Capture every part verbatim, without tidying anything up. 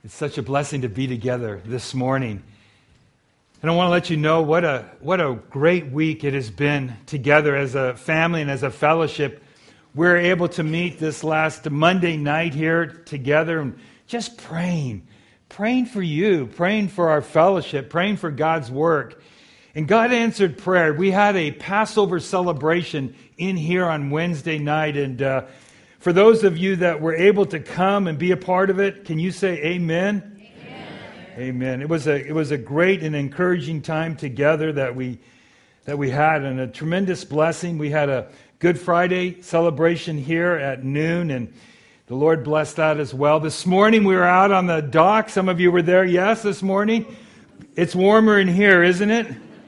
It's such a blessing to be together this morning. And I want to let you know what a what a great week it has been together as a family and as a fellowship. We're able to meet this last Monday night here together and just praying, praying for you, praying for our fellowship, praying for God's work. And God answered prayer. We had a Passover celebration in here on Wednesday night, and uh, for those of you that were able to come and be a part of it, can you say amen? Amen. Amen. It was a it was a great and encouraging time together that we that we had, and a tremendous blessing. We had a Good Friday celebration here at noon, and the Lord blessed that as well. This morning we were out on the dock. Some of you were there, yes, this morning. It's warmer in here, isn't it?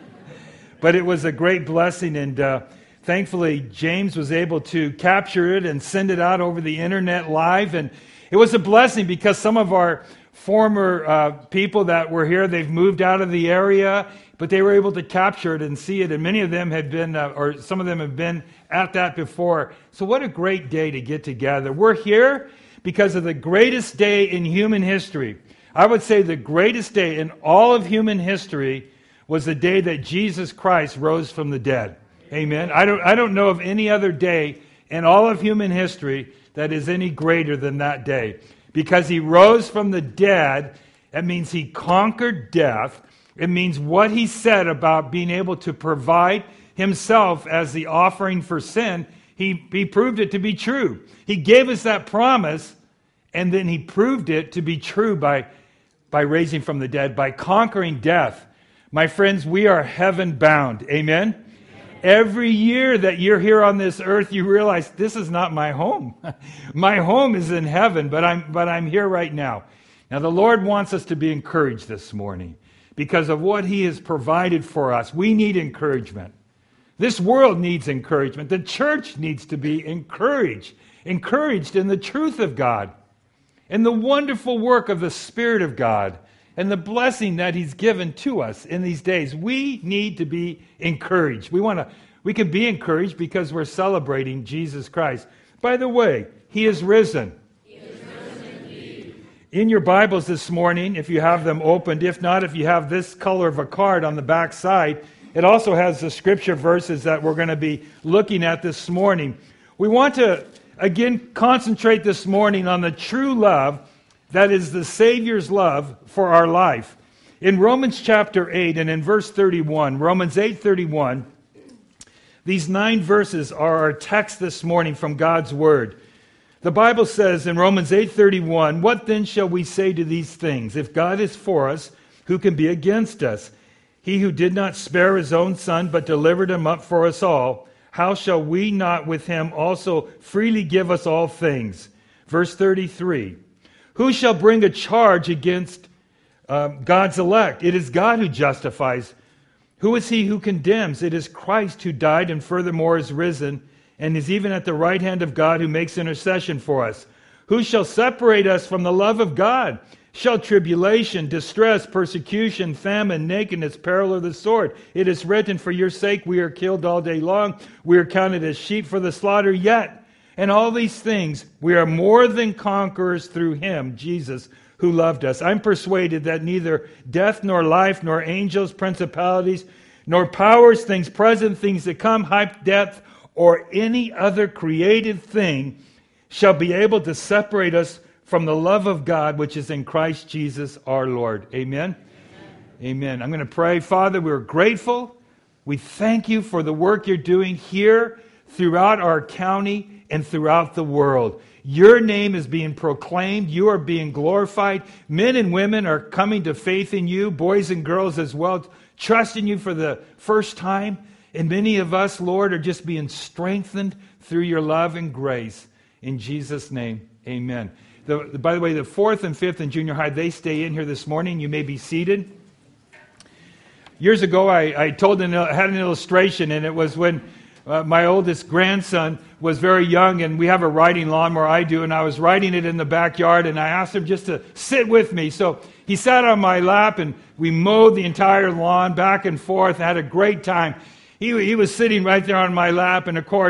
But it was a great blessing, and uh, thankfully, James was able to capture it and send it out over the internet live. And it was a blessing because some of our former uh, people that were here, they've moved out of the area, but they were able to capture it and see it. And many of them had been, uh, or some of them have been at that before. So what a great day to get together. We're here because of the greatest day in human history. I would say the greatest day in all of human history was the day that Jesus Christ rose from the dead. Amen. I don't I don't know of any other day in all of human history that is any greater than that day. Because he rose from the dead, that means he conquered death. It means what he said about being able to provide himself as the offering for sin, he, he proved it to be true. He gave us that promise, and then he proved it to be true by, by raising from the dead, by conquering death. My friends, we are heaven bound. Amen? Amen. Every year that you're here on this earth, you realize this is not my home. My home is in heaven, but I'm but I'm here right now. Now the Lord wants us to be encouraged this morning because of what he has provided for us. We need encouragement. This world needs encouragement. The church needs to be encouraged. Encouraged in the truth of God, in the wonderful work of the Spirit of God, and the blessing that he's given to us in these days. We need to be encouraged. We want to. We can be encouraged because we're celebrating Jesus Christ. By the way, he is risen. He is risen indeed. In your Bibles this morning, if you have them opened, if not, if you have this color of a card on the back side, it also has the scripture verses that we're going to be looking at this morning. We want to, again, concentrate this morning on the true love that is the Savior's love for our life. In Romans chapter eight and in verse thirty-one, Romans eight thirty-one, these nine verses are our text this morning from God's Word. The Bible says in Romans eight thirty-one, "What then shall we say to these things? If God is for us, who can be against us? He who did not spare his own Son, but delivered him up for us all, how shall we not with him also freely give us all things?" Verse thirty-three, "Who shall bring a charge against uh, God's elect? It is God who justifies. Who is he who condemns? It is Christ who died and furthermore is risen and is even at the right hand of God who makes intercession for us. Who shall separate us from the love of God? Shall tribulation, distress, persecution, famine, nakedness, peril, or the sword? It is written, for your sake we are killed all day long. We are counted as sheep for the slaughter. Yet, and all these things, we are more than conquerors through him, Jesus, who loved us. I'm persuaded that neither death nor life, nor angels, principalities, nor powers, things present, things to come, height, depth, or any other created thing shall be able to separate us from the love of God, which is in Christ Jesus our Lord. Amen? Amen. Amen. I'm going to pray. Father, we're grateful. We thank you for the work you're doing here throughout our county and throughout the world. Your name is being proclaimed. You are being glorified. Men and women are coming to faith in you, boys and girls as well, trusting you for the first time. And many of us, Lord, are just being strengthened through your love and grace. In Jesus' name, amen. The, by the way, the fourth and fifth and junior high, they stay in here this morning. You may be seated. Years ago, I, I told an, I had an illustration, and it was when Uh, my oldest grandson was very young, and we have a riding lawnmower, I do, and I was riding it in the backyard, and I asked him just to sit with me. So he sat on my lap, and we mowed the entire lawn back and forth, and had a great time. He, he was sitting right there on my lap, and of course,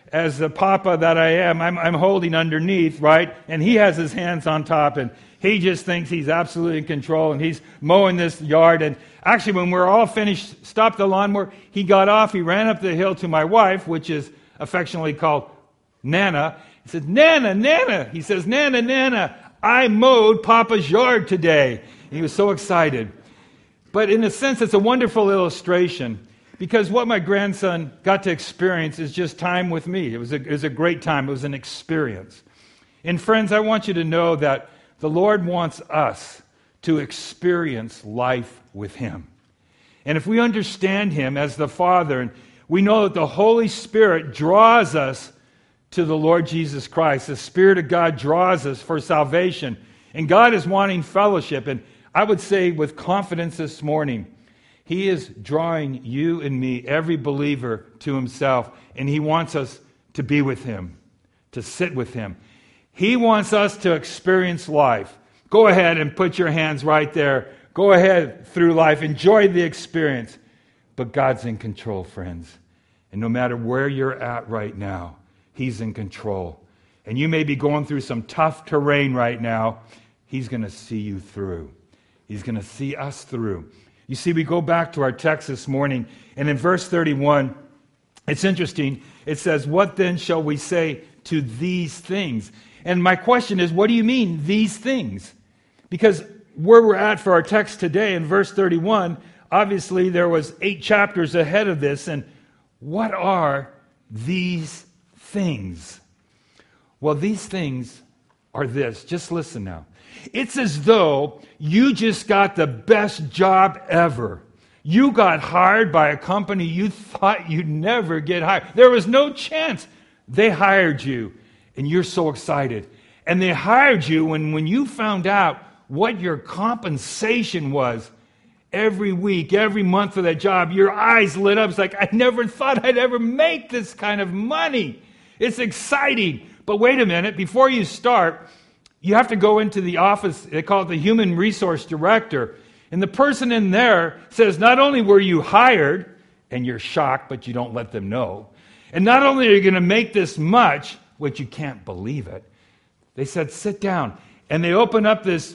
as the papa that I am, I'm, I'm holding underneath, right? And he has his hands on top, and he just thinks he's absolutely in control, and he's mowing this yard. And actually, when we're all finished, stopped the lawnmower, he got off, he ran up the hill to my wife, which is affectionately called Nana. He said, Nana, Nana. He says, Nana, Nana, I mowed Papa's yard today. And he was so excited. But in a sense, it's a wonderful illustration, because what my grandson got to experience is just time with me. It was a, it was a great time. It was an experience. And friends, I want you to know that the Lord wants us to experience life with Him. And if we understand Him as the Father, and we know that the Holy Spirit draws us to the Lord Jesus Christ, the Spirit of God draws us for salvation, and God is wanting fellowship. And I would say with confidence this morning, He is drawing you and me, every believer, to Himself, and He wants us to be with Him, to sit with Him. He wants us to experience life. Go ahead and put your hands right there. Go ahead through life. Enjoy the experience. But God's in control, friends. And no matter where you're at right now, He's in control. And you may be going through some tough terrain right now. He's going to see you through. He's going to see us through. You see, we go back to our text this morning, and in verse thirty-one, it's interesting. It says, what then shall we say to these things? And my question is, what do you mean, these things? Because where we're at for our text today, in verse thirty-one, obviously there was eight chapters ahead of this, and what are these things? Well, these things are this. Just listen now. It's as though you just got the best job ever. You got hired by a company you thought you'd never get hired. There was no chance. They hired you, and you're so excited. And they hired you when, when you found out what your compensation was every week, every month for that job, your eyes lit up. It's like, I never thought I'd ever make this kind of money. It's exciting. But wait a minute, before you start, you have to go into the office. They call it the human resource director. And the person in there says, not only were you hired, and you're shocked, but you don't let them know. And not only are you going to make this much, which you can't believe it, they said, sit down. And they open up this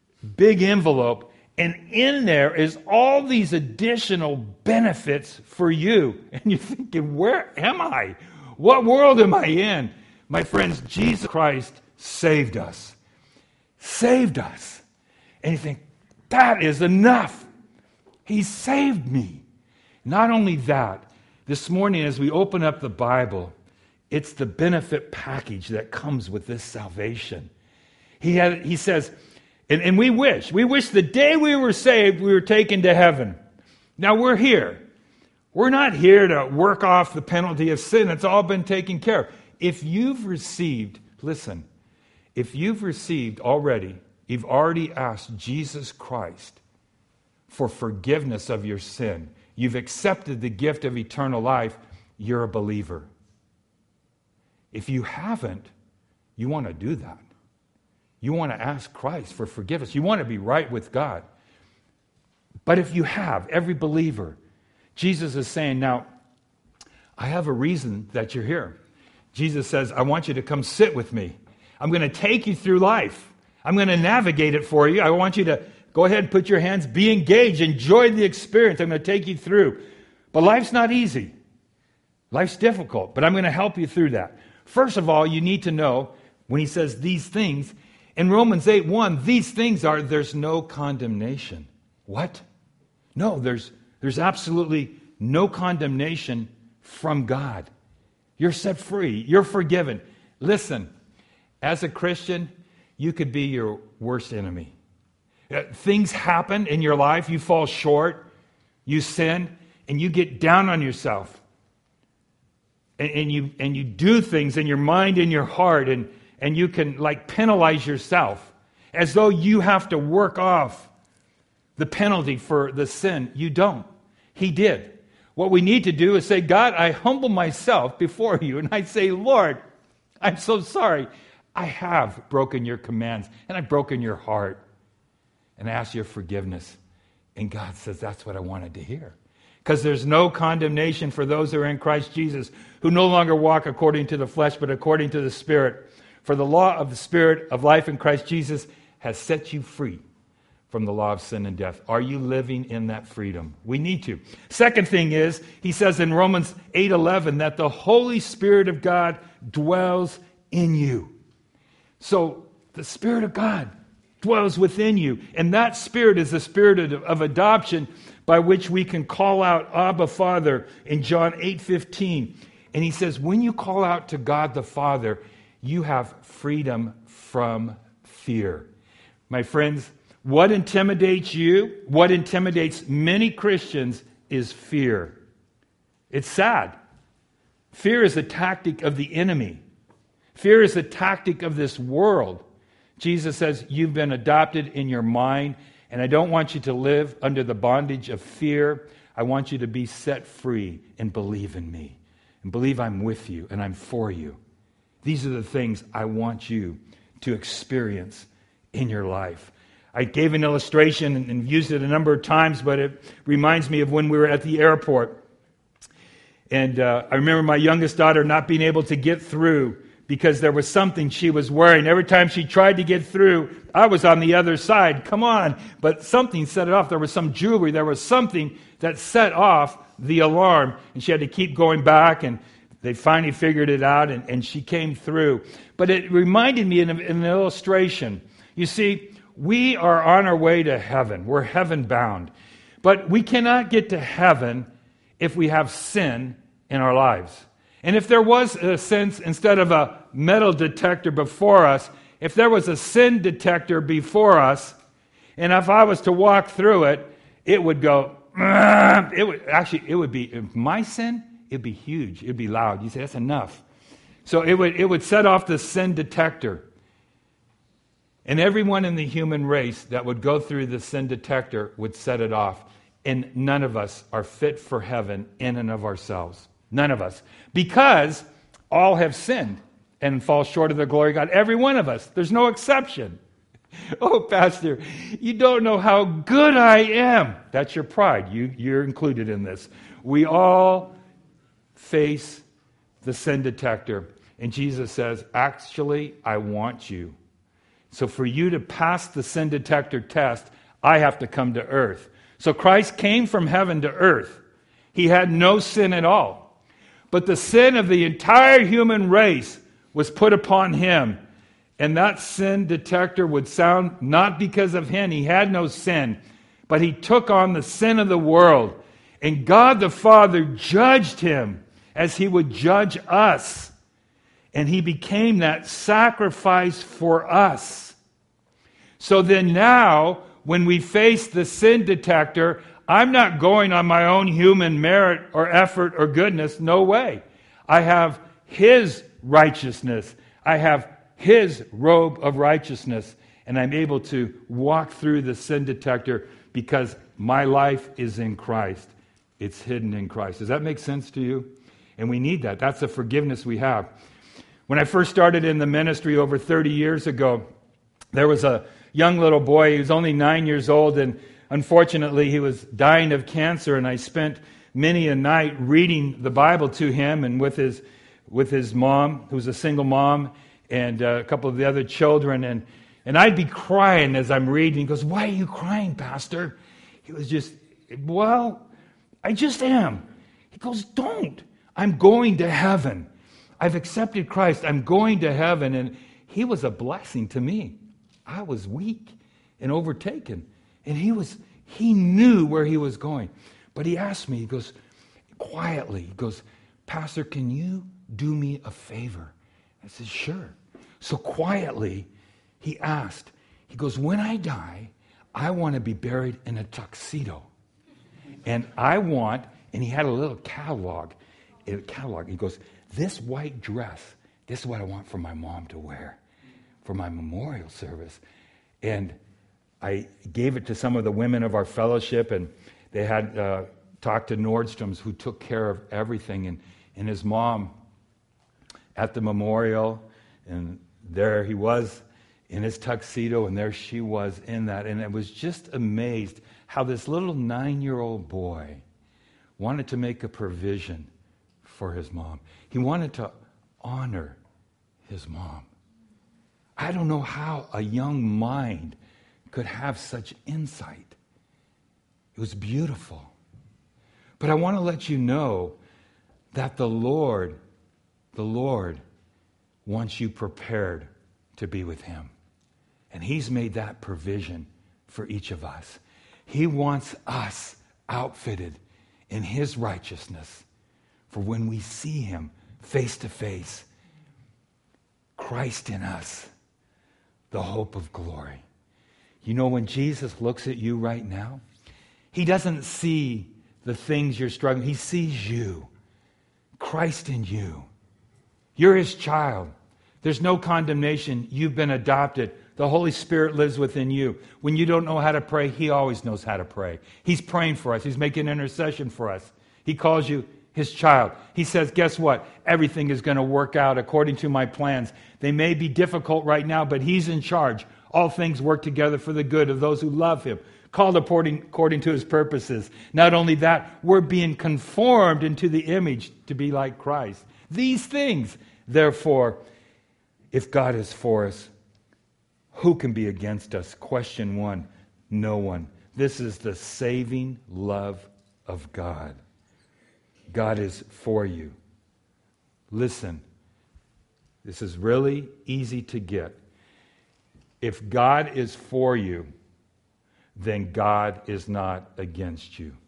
big envelope, and in there is all these additional benefits for you. And you're thinking, where am I? What world am I in? My friends, Jesus Christ saved us. Saved us. And you think, that is enough. He saved me. Not only that, this morning as we open up the Bible, it's the benefit package that comes with this salvation. He had, he says, and, and we wish, we wish the day we were saved, we were taken to heaven. Now we're here. We're not here to work off the penalty of sin. It's all been taken care of. If you've received, listen, if you've received already, you've already asked Jesus Christ for forgiveness of your sin, you've accepted the gift of eternal life, you're a believer. If you haven't, you want to do that. You want to ask Christ for forgiveness. You want to be right with God. But if you have, every believer, Jesus is saying, now, I have a reason that you're here. Jesus says, I want you to come sit with me. I'm going to take you through life. I'm going to navigate it for you. I want you to go ahead and put your hands, be engaged, enjoy the experience. I'm going to take you through. But life's not easy. Life's difficult, but I'm going to help you through that. First of all, you need to know, when he says these things, in Romans eight one, these things are, there's no condemnation. What? No, there's, there's absolutely no condemnation from God. You're set free. You're forgiven. Listen, as a Christian, you could be your worst enemy. Uh, things happen in your life. You fall short. You sin. And you get down on yourself. And, and you and you do things in your mind and your heart. And, and you can like penalize yourself. As though you have to work off the penalty for the sin. You don't. He did. What we need to do is say, God, I humble myself before you. And I say, Lord, I'm so sorry. I have broken your commands. And I've broken your heart. And I ask your forgiveness. And God says, that's what I wanted to hear. Because there's no condemnation for those who are in Christ Jesus, who no longer walk according to the flesh, but according to the Spirit. For the law of the Spirit of life in Christ Jesus has set you free from the law of sin and death. Are you living in that freedom? We need to. Second thing is, he says in Romans eight eleven that the Holy Spirit of God dwells in you. So the Spirit of God dwells within you. And that Spirit is the Spirit of, of adoption by which we can call out Abba Father in John eight fifteen. And he says, when you call out to God the Father, you have freedom from fear. My friends, what intimidates you, what intimidates many Christians is fear. It's sad. Fear is a tactic of the enemy. Fear is a tactic of this world. Jesus says, you've been adopted in your mind, and I don't want you to live under the bondage of fear. I want you to be set free and believe in me, and believe I'm with you and I'm for you. These are the things I want you to experience in your life. I gave an illustration and used it a number of times, but it reminds me of when we were at the airport. And uh, I remember my youngest daughter not being able to get through because there was something she was wearing. Every time she tried to get through, I was on the other side. Come on. But something set it off. There was some jewelry. There was something that set off the alarm. And she had to keep going back, and they finally figured it out, and, and she came through. But it reminded me in, a, in an illustration. You see, we are on our way to heaven. We're heaven bound. But we cannot get to heaven if we have sin in our lives. And if there was a sense, instead of a metal detector before us, if there was a sin detector before us, and if I was to walk through it, it would go, it would actually, it would be, if my sin, it'd be huge. It'd be loud. You say, that's enough. So it would, it would set off the sin detector. And everyone in the human race that would go through the sin detector would set it off. And none of us are fit for heaven in and of ourselves. None of us. Because all have sinned and fall short of the glory of God. Every one of us. There's no exception. Oh, Pastor, you don't know how good I am. That's your pride. You, you're included in this. We all face the sin detector. And Jesus says, actually, I want you. So for you to pass the sin detector test, I have to come to earth. So Christ came from heaven to earth. He had no sin at all. But the sin of the entire human race was put upon him. And that sin detector would sound not because of him. He had no sin. But he took on the sin of the world. And God the Father judged him as he would judge us. And he became that sacrifice for us. So then now, when we face the sin detector, I'm not going on my own human merit or effort or goodness. No way. I have his righteousness. I have his robe of righteousness. And I'm able to walk through the sin detector because my life is in Christ. It's hidden in Christ. Does that make sense to you? And we need that. That's the forgiveness we have. When I first started in the ministry over thirty years ago, there was a young little boy. He was only nine years old, and unfortunately, he was dying of cancer, and I spent many a night reading the Bible to him and with his with his mom, who was a single mom, and uh, a couple of the other children. And, and I'd be crying as I'm reading. He goes, why are you crying, Pastor? He was just, well, I just am. He goes, don't. I'm going to heaven. I've accepted Christ. I'm going to heaven. And he was a blessing to me. I was weak and overtaken. And he was, he knew where he was going. But he asked me, he goes, quietly, he goes, Pastor, can you do me a favor? I said, sure. So quietly, he asked, he goes, when I die, I want to be buried in a tuxedo. And I want, and he had a little catalog, a catalog. He goes, this white dress, this is what I want for my mom to wear for my memorial service. And I gave it to some of the women of our fellowship, and they had uh, talked to Nordstrom's, who took care of everything. And, and his mom at the memorial, and there he was in his tuxedo, and there she was in that. And I was just amazed how this little nine-year-old boy wanted to make a provision for his mom. He wanted to honor his mom. I don't know how a young mind could have such insight. It was beautiful. But I want to let you know that the Lord, the Lord wants you prepared to be with him. And he's made that provision for each of us. He wants us outfitted in his righteousness for when we see him face to face. Christ in us, the hope of glory. You know, when Jesus looks at you right now, he doesn't see the things you're struggling. He sees you. Christ in you. You're his child. There's no condemnation. You've been adopted. The Holy Spirit lives within you. When you don't know how to pray, he always knows how to pray. He's praying for us. He's making intercession for us. He calls you his child. He says, guess what? Everything is going to work out according to my plans. They may be difficult right now, but he's in charge. All things work together for the good of those who love him, called according, according to his purposes. Not only that, we're being conformed into the image to be like Christ. These things, therefore, if God is for us, who can be against us? Question one, no one. This is the saving love of God. God is for you. Listen, this is really easy to get. If God is for you, then God is not against you.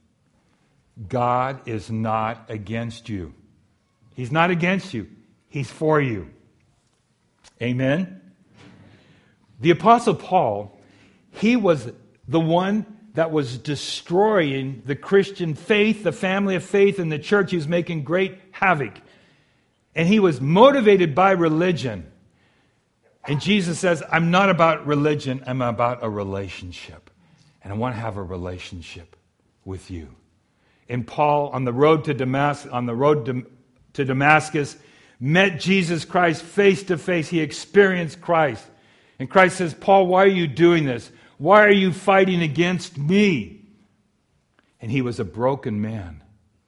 God is not against you. He's not against you. He's for you. Amen? The Apostle Paul, he was the one that was destroying the Christian faith, the family of faith in the church. He was making great havoc. And he was motivated by religion. And Jesus says, I'm not about religion, I'm about a relationship. And I want to have a relationship with you. And Paul, on the road to Damascus, on the road to, to Damascus, met Jesus Christ face to face. He experienced Christ. And Christ says, Paul, why are you doing this? Why are you fighting against me? And he was a broken man.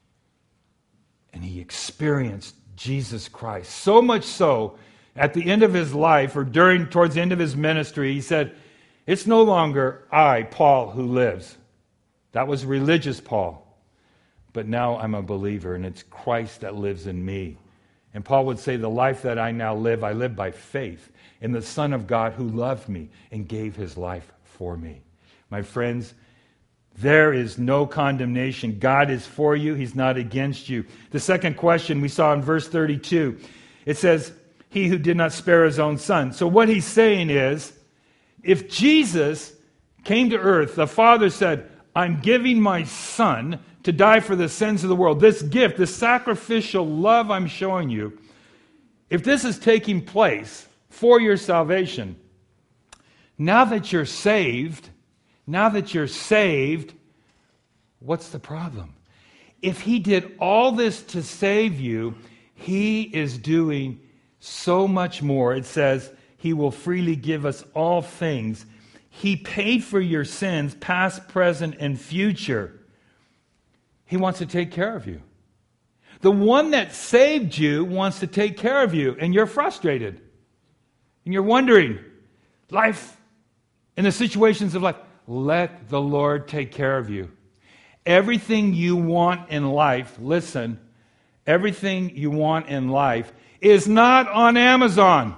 And he experienced Jesus Christ. So much so, at the end of his life, or during towards the end of his ministry, he said, it's no longer I, Paul, who lives. That was religious Paul. But now I'm a believer, and it's Christ that lives in me. And Paul would say, the life that I now live, I live by faith in the Son of God who loved me and gave his life for me. My friends, there is no condemnation. God is for you. He's not against you. The second question we saw in verse thirty-two, it says, he who did not spare his own son. So what he's saying is, if Jesus came to earth, the Father said, I'm giving my son to die for the sins of the world. This gift, this sacrificial love I'm showing you, if this is taking place for your salvation, now that you're saved, now that you're saved, what's the problem? If he did all this to save you, he is doing so much more. It says, he will freely give us all things. He paid for your sins, past, present, and future. He wants to take care of you. The one that saved you wants to take care of you, and you're frustrated. And you're wondering, life, in the situations of life, let the Lord take care of you. Everything you want in life, listen, everything you want in life is not on Amazon.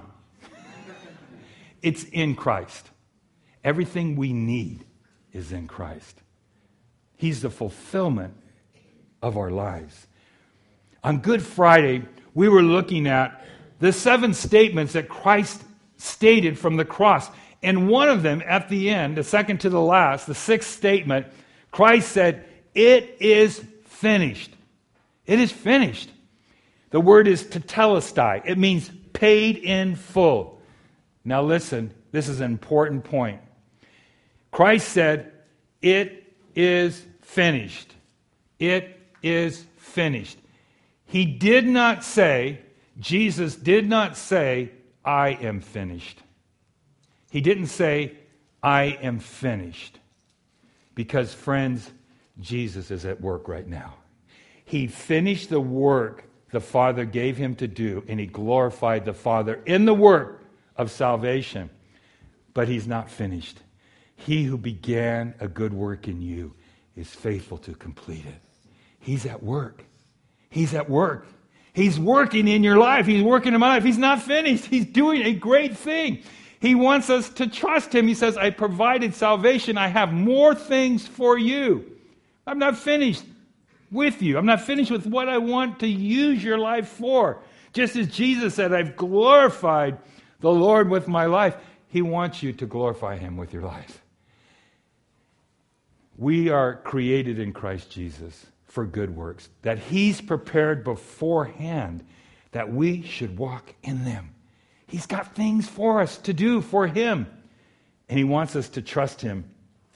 It's in Christ. Everything we need is in Christ. He's the fulfillment of our lives. On Good Friday, we were looking at the seven statements that Christ stated from the cross. And one of them, at the end, the second to the last, the sixth statement, Christ said, it is finished. It is finished. The word is tetelestai. It means paid in full. Now listen, this is an important point. Christ said, it is finished. It is finished. He did not say, Jesus did not say, I am finished. He didn't say, I am finished. Because, friends, Jesus is at work right now. He finished the work the Father gave him to do, and he glorified the Father in the work of salvation. But he's not finished. He who began a good work in you is faithful to complete it. He's at work. He's at work. He's working in your life. He's working in my life. He's not finished. He's doing a great thing. He wants us to trust him. He says, I provided salvation. I have more things for you. I'm not finished with you. I'm not finished with what I want to use your life for. Just as Jesus said, I've glorified the Lord with my life. He wants you to glorify him with your life. We are created in Christ Jesus for good works, that he's prepared beforehand that we should walk in them. He's got things for us to do for him, and he wants us to trust him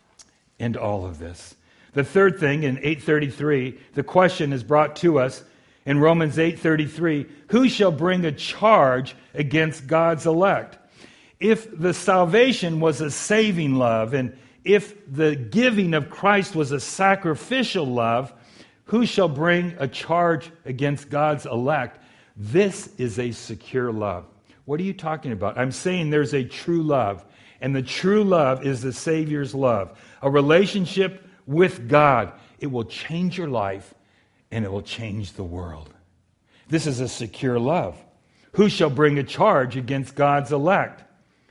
in all of this. The third thing, in eight thirty-three, the question is brought to us in Romans eight thirty-three, who shall bring a charge against God's elect? If the salvation was a saving love, and if the giving of Christ was a sacrificial love, who shall bring a charge against God's elect? This is a secure love. What are you talking about? I'm saying there's a true love, and the true love is the Savior's love. A relationship with God. It will change your life, and it will change the world. This is a secure love. Who shall bring a charge against God's elect?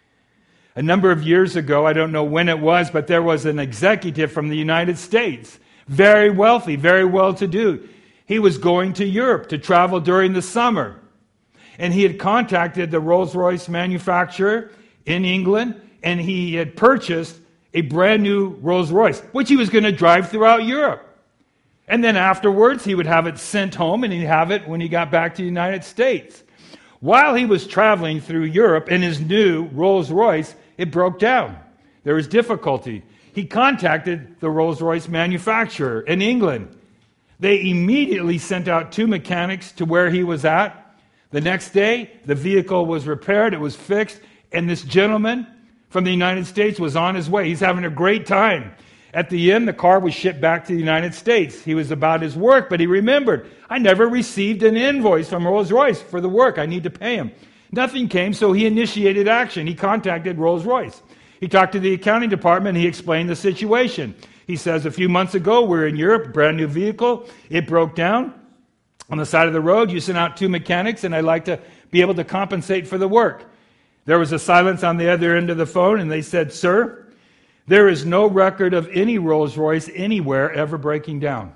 A number of years ago, I don't know when it was, but there was an executive from the United States, very wealthy, very well-to-do. He was going to Europe to travel during the summer. And he had contacted the Rolls-Royce manufacturer in England, and he had purchased a brand new Rolls-Royce, which he was going to drive throughout Europe. And then afterwards, he would have it sent home, and he'd have it when he got back to the United States. While he was traveling through Europe in his new Rolls-Royce, it broke down. There was difficulty. He contacted the Rolls-Royce manufacturer in England. They immediately sent out two mechanics to where he was at. The next day, the vehicle was repaired, it was fixed, and this gentleman from the United States was on his way. He's having a great time. At the end, the car was shipped back to the United States. He was about his work, but he remembered, I never received an invoice from Rolls-Royce for the work. I need to pay him. Nothing came, so he initiated action. He contacted Rolls-Royce. He talked to the accounting department, and he explained the situation. He says, a few months ago, we we're in Europe, brand new vehicle. It broke down on the side of the road. You sent out two mechanics, and I'd like to be able to compensate for the work. There was a silence on the other end of the phone, and they said, sir, there is no record of any Rolls-Royce anywhere ever breaking down.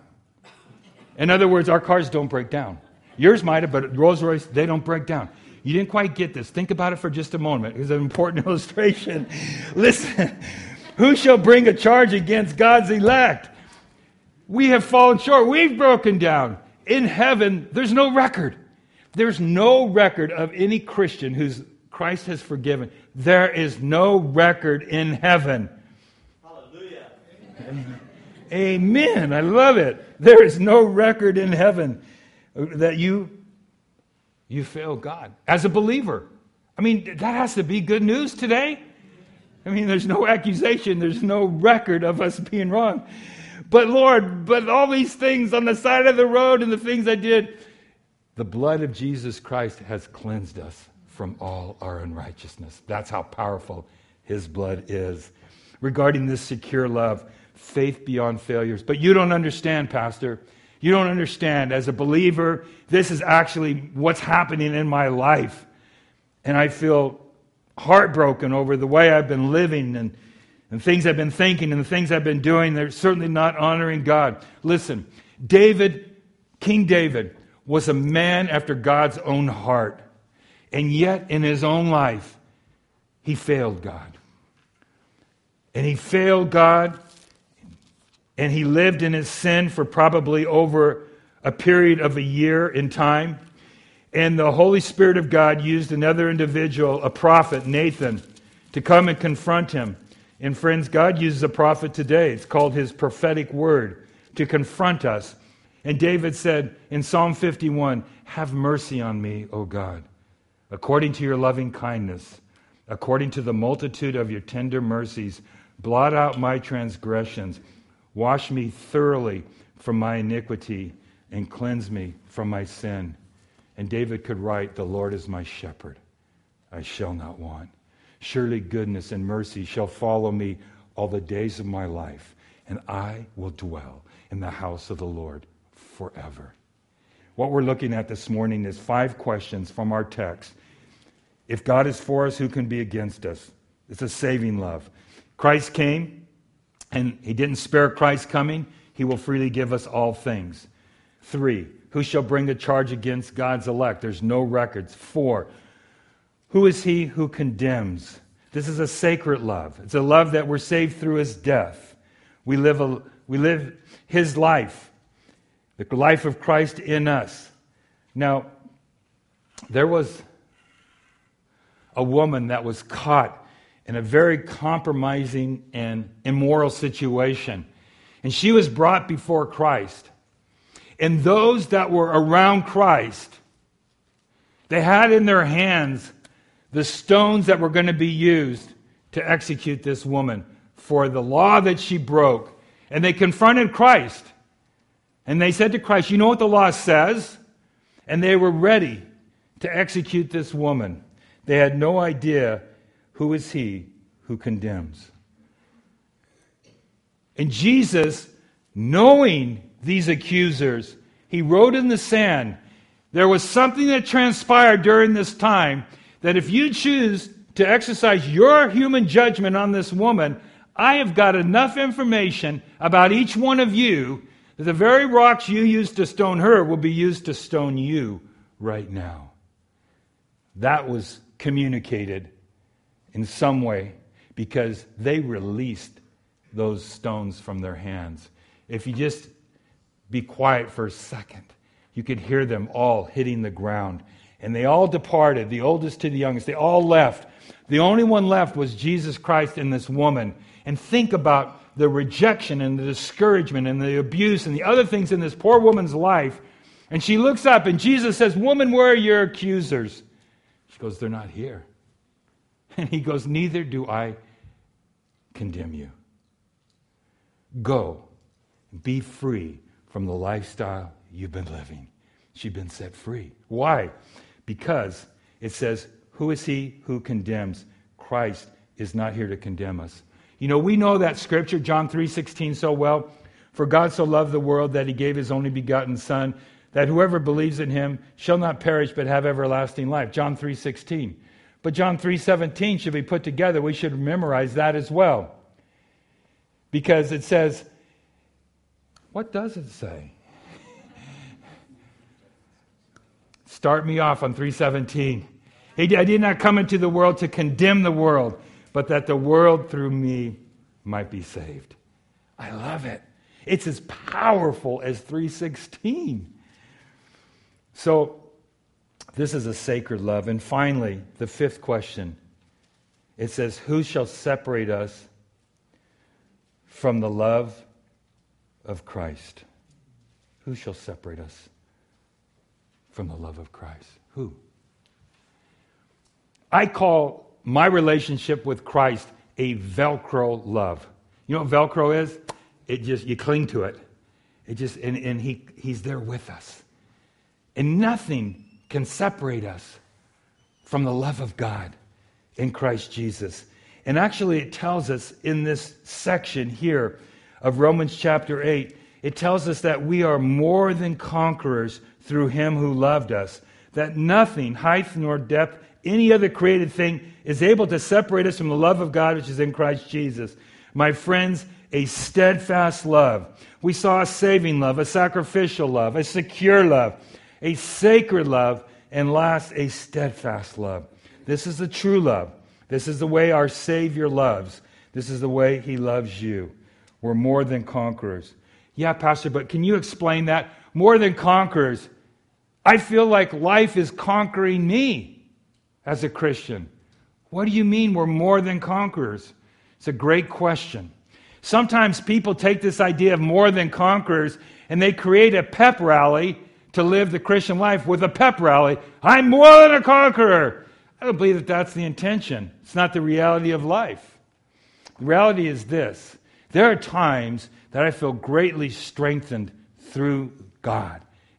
In other words, our cars don't break down. Yours might have, but Rolls-Royce, they don't break down. You didn't quite get this. Think about it for just a moment. It's an important illustration. Listen, who shall bring a charge against God's elect? We have fallen short. We've broken down. In heaven, there's no record. There's no record of any Christian whose Christ has forgiven. There is no record in heaven. Hallelujah. Amen. I love it. There is no record in heaven that you You fail God as a believer. I mean, that has to be good news today. I mean, there's no accusation. There's no record of us being wrong. But Lord, but all these things on the side of the road and the things I did, the blood of Jesus Christ has cleansed us from all our unrighteousness. That's how powerful his blood is. Regarding this secure love, faith beyond failures. But you don't understand, Pastor. You don't understand. As a believer, this is actually what's happening in my life. And I feel heartbroken over the way I've been living and, and things I've been thinking and the things I've been doing. They're certainly not honoring God. Listen, David, King David, was a man after God's own heart. And yet, in his own life, he failed God. And he failed God. And he lived in his sin for probably over a period of a year in time. And the Holy Spirit of God used another individual, a prophet, Nathan, to come and confront him. And friends, God uses a prophet today. It's called his prophetic word to confront us. And David said in Psalm fifty-one, have mercy on me, O God, according to your loving kindness, according to the multitude of your tender mercies, blot out my transgressions. Wash me thoroughly from my iniquity and cleanse me from my sin. And David could write, the Lord is my shepherd. I shall not want. Surely goodness and mercy shall follow me all the days of my life, and I will dwell in the house of the Lord forever. What we're looking at this morning is five questions from our text. If God is for us, who can be against us? It's a saving love. Christ came, and he didn't spare Christ's coming. He will freely give us all things. Three, who shall bring a charge against God's elect? There's no records. Four, who is he who condemns? This is a sacred love. It's a love that we're saved through his death. We live, a, we live his life, the life of Christ in us. Now, there was a woman that was caught in a very compromising and immoral situation. And she was brought before Christ. And those that were around Christ, they had in their hands the stones that were going to be used to execute this woman for the law that she broke. And they confronted Christ. And they said to Christ, you know what the law says? And they were ready to execute this woman. They had no idea who is he who condemns. And Jesus, knowing these accusers, he wrote in the sand, there was something that transpired during this time that if you choose to exercise your human judgment on this woman, I have got enough information about each one of you that the very rocks you used to stone her will be used to stone you right now. That was communicated in some way because they released those stones from their hands. If you just be quiet for a second, you could hear them all hitting the ground. And they all departed, the oldest to the youngest. They all left. The only one left was Jesus Christ and this woman. And think about the rejection and the discouragement and the abuse and the other things in this poor woman's life. And she looks up and Jesus says, woman, where are your accusers? She goes, they're not here. And he goes, neither do I condemn you. Go, be free from the lifestyle you've been living. She's been set free. Why? Because it says, who is he who condemns? Christ is not here to condemn us. You know, we know that scripture, John three sixteen, so well. For God so loved the world that he gave his only begotten Son, that whoever believes in him shall not perish but have everlasting life. John three sixteen. But John three seventeen should be put together. We should memorize that as well. Because it says, what does it say? Start me off on three seventeen. I did not come into the world to condemn the world, but that the world through me might be saved. I love it. It's as powerful as three sixteen. So, this is a sacred love. And finally, the fifth question. It says, who shall separate us from the love of Christ? Who shall separate us from the love of Christ? Who? I call my relationship with Christ a Velcro love. You know what Velcro is? It just, you cling to it. It just, and, and he, he's there with us. And nothing can separate us from the love of God in Christ Jesus. And actually it tells us in this section here of Romans chapter eight, it tells us that we are more than conquerors through him who loved us, that nothing, height nor depth, any other created thing is able to separate us from the love of God which is in Christ Jesus. My friends, a steadfast love. We saw a saving love, a sacrificial love, a secure love, a sacred love, and last, a steadfast love. This is the true love. This is the way our Savior loves. This is the way he loves you. We're more than conquerors. Yeah, Pastor, but can you explain that? More than conquerors. I feel like life is conquering me as a Christian. What do you mean we're more than conquerors? It's a great question. Sometimes people take this idea of more than conquerors and they create a pep rally to live the Christian life with a pep rally. I'm more than a conqueror. I don't believe that that's the intention. It's not the reality of life. The reality is this. There are times that I feel greatly strengthened through God.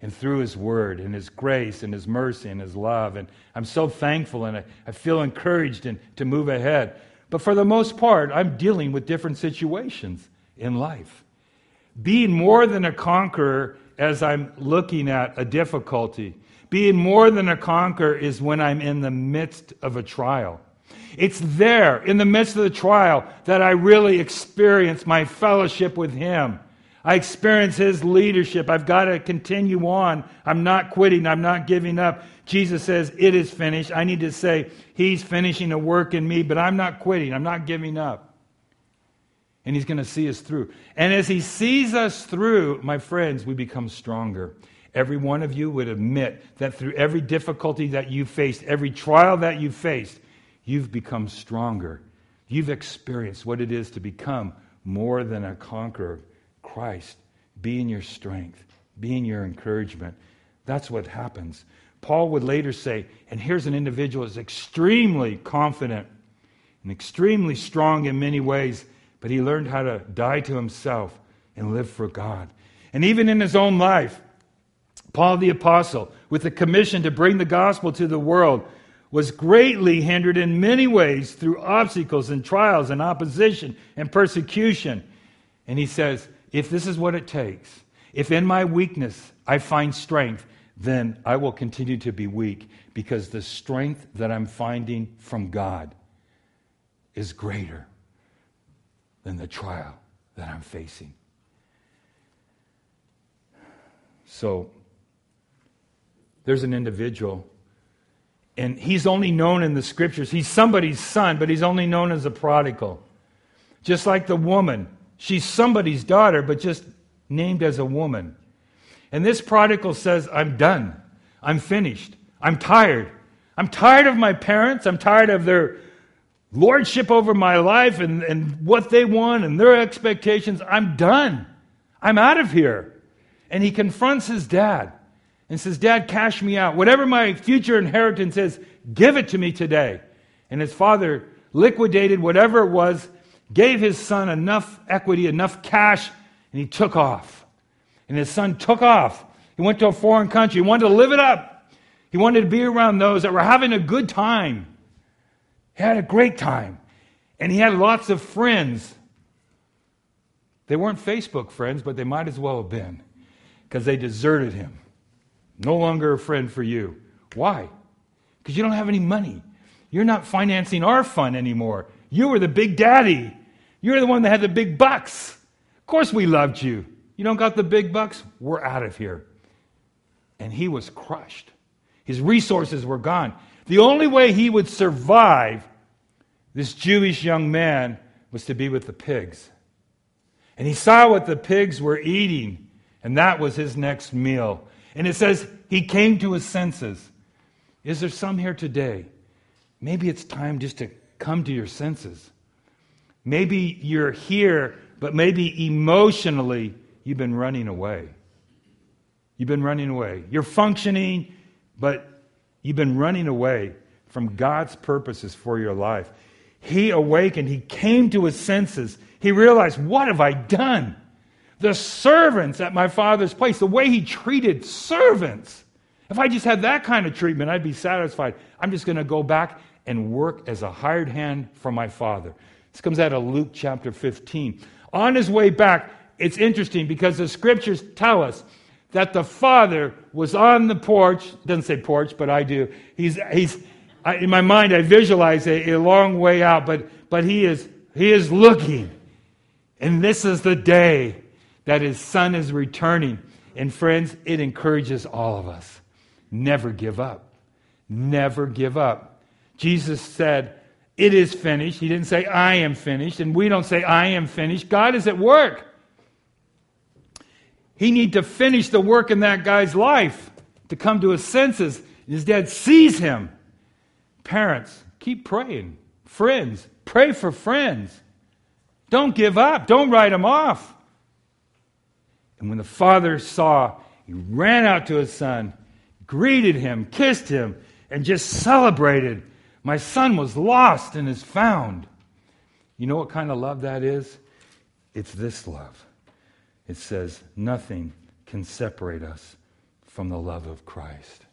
and through His Word and His grace and His mercy and His love. And I'm so thankful, and I, I feel encouraged and to move ahead. But for the most part, I'm dealing with different situations in life. Being more than a conqueror as I'm looking at a difficulty. Being more than a conqueror is when I'm in the midst of a trial. It's there, in the midst of the trial, that I really experience my fellowship with Him. I experience His leadership. I've got to continue on. I'm not quitting. I'm not giving up. Jesus says, it is finished. I need to say, He's finishing a work in me, but I'm not quitting. I'm not giving up. And He's going to see us through. And as He sees us through, my friends, we become stronger. Every one of you would admit that through every difficulty that you faced, every trial that you faced, you've become stronger. You've experienced what it is to become more than a conqueror. Christ being your strength, being your encouragement. That's what happens. Paul would later say, and here's an individual who's extremely confident and extremely strong in many ways, but he learned how to die to himself and live for God. And even in his own life, Paul the Apostle, with the commission to bring the gospel to the world, was greatly hindered in many ways through obstacles and trials and opposition and persecution. And he says, if this is what it takes, if in my weakness I find strength, then I will continue to be weak, because the strength that I'm finding from God is greater than the trial that I'm facing. So, there's an individual, and he's only known in the Scriptures. He's somebody's son, but he's only known as a prodigal. Just like the woman. She's somebody's daughter, but just named as a woman. And this prodigal says, I'm done. I'm finished. I'm tired. I'm tired of my parents. I'm tired of their lordship over my life and, and what they want and their expectations. I'm done. I'm out of here. And he confronts his dad and says, Dad, cash me out. Whatever my future inheritance is, give it to me today. And his father liquidated whatever it was, gave his son enough equity, enough cash, and he took off. And his son took off. He went to a foreign country. He wanted to live it up. He wanted to be around those that were having a good time. He had a great time. And he had lots of friends. They weren't Facebook friends, but they might as well have been, because they deserted him. No longer a friend for you. Why? Because you don't have any money. You're not financing our fun anymore. You were the big daddy. You're the one that had the big bucks. Of course we loved you. You don't got the big bucks? We're out of here. And he was crushed. His resources were gone. The only way he would survive, this Jewish young man, was to be with the pigs. And he saw what the pigs were eating, and that was his next meal. And it says he came to his senses. Is there some here today? Maybe it's time just to come to your senses. Maybe you're here, but maybe emotionally you've been running away. You've been running away. You're functioning, but you've been running away from God's purposes for your life. He awakened. He came to his senses. He realized, what have I done? The servants at my father's place, the way he treated servants. If I just had that kind of treatment, I'd be satisfied. I'm just going to go back and work as a hired hand for my father. This comes out of Luke chapter fifteen. On his way back, it's interesting because the scriptures tell us that the father was on the porch. It doesn't say porch, but I do. He's he's I, in my mind, I visualize a, a long way out, but but he is he is looking, and this is the day that his son is returning. And friends, it encourages all of us. Never give up. Never give up. Jesus said, it is finished. He didn't say, I am finished. And we don't say, I am finished. God is at work. He needs to finish the work in that guy's life to come to his senses. His dad sees him. Parents, keep praying. Friends, pray for friends. Don't give up. Don't write him off. And when the father saw, he ran out to his son, greeted him, kissed him, and just celebrated. My son was lost and is found. You know what kind of love that is? It's this love. It says, nothing can separate us from the love of Christ.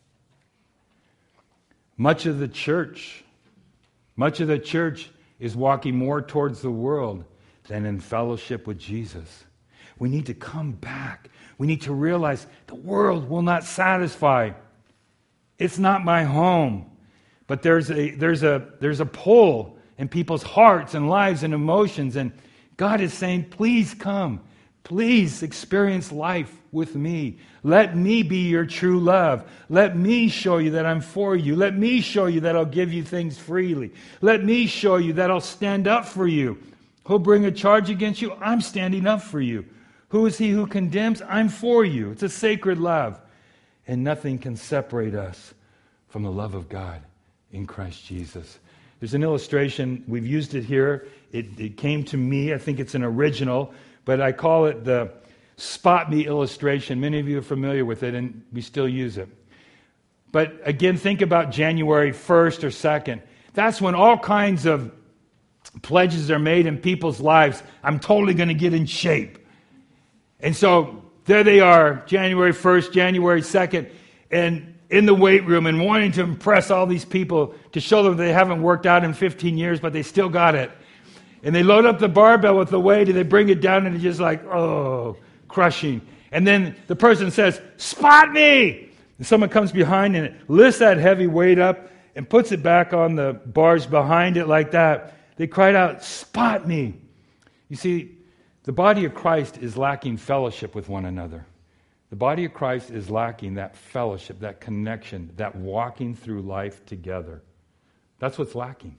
Much of the church, much of the church is walking more towards the world than in fellowship with Jesus. We need to come back. We need to realize the world will not satisfy. It's not my home. But there's a there's a there's a pull in people's hearts and lives and emotions, and God is saying, please come. Please experience life with me. Let me be your true love. Let me show you that I'm for you. Let me show you that I'll give you things freely. Let me show you that I'll stand up for you. Who'll bring a charge against you? I'm standing up for you. Who is he who condemns? I'm for you. It's a sacred love. And nothing can separate us from the love of God in Christ Jesus. There's an illustration. We've used it here. It, it came to me. I think it's an original, but I call it the spot me illustration. Many of you are familiar with it, and we still use it. But again, think about January first or second. That's when all kinds of pledges are made in people's lives. I'm totally going to get in shape. And so there they are, January first, January second, and in the weight room and wanting to impress all these people to show them they haven't worked out in fifteen years, but they still got it. And they load up the barbell with the weight and they bring it down and it's just like, oh, crushing. And then the person says, spot me! And someone comes behind and lifts that heavy weight up and puts it back on the bars behind it like that. They cried out, spot me! You see, the body of Christ is lacking fellowship with one another. The body of Christ is lacking that fellowship, that connection, that walking through life together. That's what's lacking.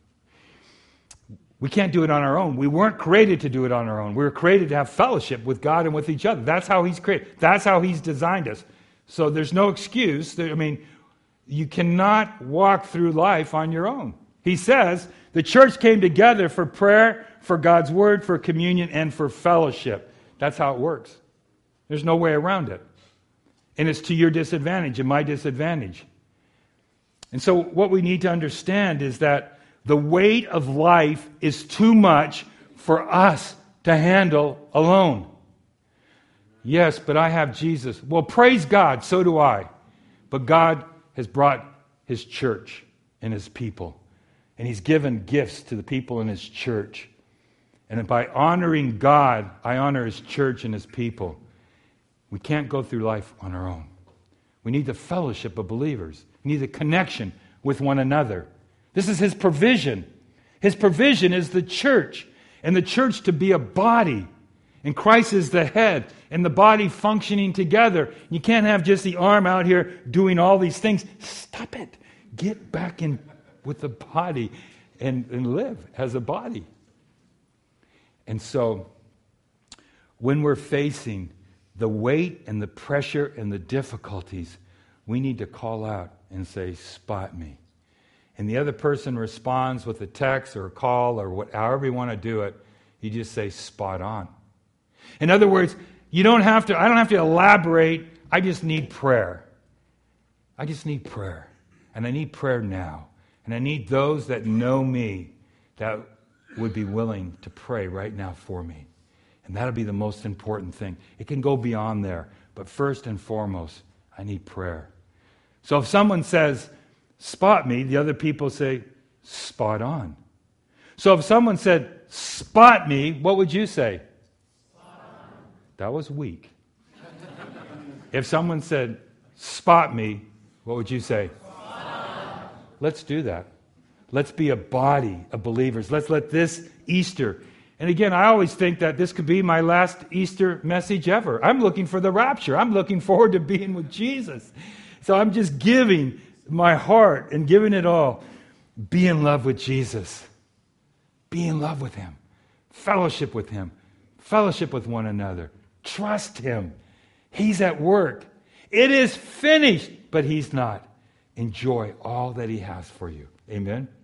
We can't do it on our own. We weren't created to do it on our own. We were created to have fellowship with God and with each other. That's how He's created. That's how He's designed us. So there's no excuse. I mean, you cannot walk through life on your own. He says the church came together for prayer, for God's word, for communion, and for fellowship. That's how it works. There's no way around it. And it's to your disadvantage and my disadvantage. And so what we need to understand is that the weight of life is too much for us to handle alone. Yes, but I have Jesus. Well, praise God, so do I. But God has brought His church and His people. And He's given gifts to the people in His church. And by honoring God, I honor His church and His people. We can't go through life on our own. We need the fellowship of believers. We need the connection with one another. This is His provision. His provision is the church, and the church to be a body. And Christ is the head, and the body functioning together. You can't have just the arm out here doing all these things. Stop it. Get back in with the body and, and live as a body. And so, when we're facing the weight and the pressure and the difficulties, we need to call out and say, spot me. And the other person responds with a text or a call or what, however you want to do it. You just say, spot on. In other words, you don't have to, I don't have to elaborate. I just need prayer. I just need prayer. And I need prayer now. And I need those that know me that would be willing to pray right now for me. And that'll be the most important thing. It can go beyond there. But first and foremost, I need prayer. So if someone says, spot me, the other people say, spot on. So if someone said, spot me, what would you say? That was weak. If someone said, spot me, what would you say? Let's do that. Let's be a body of believers. Let's let this Easter. And again, I always think that this could be my last Easter message ever. I'm looking for the rapture. I'm looking forward to being with Jesus. So I'm just giving my heart and giving it all. Be in love with Jesus. Be in love with Him. Fellowship with Him. Fellowship with one another. Trust Him. He's at work. It is finished, but He's not. Enjoy all that He has for you. Amen.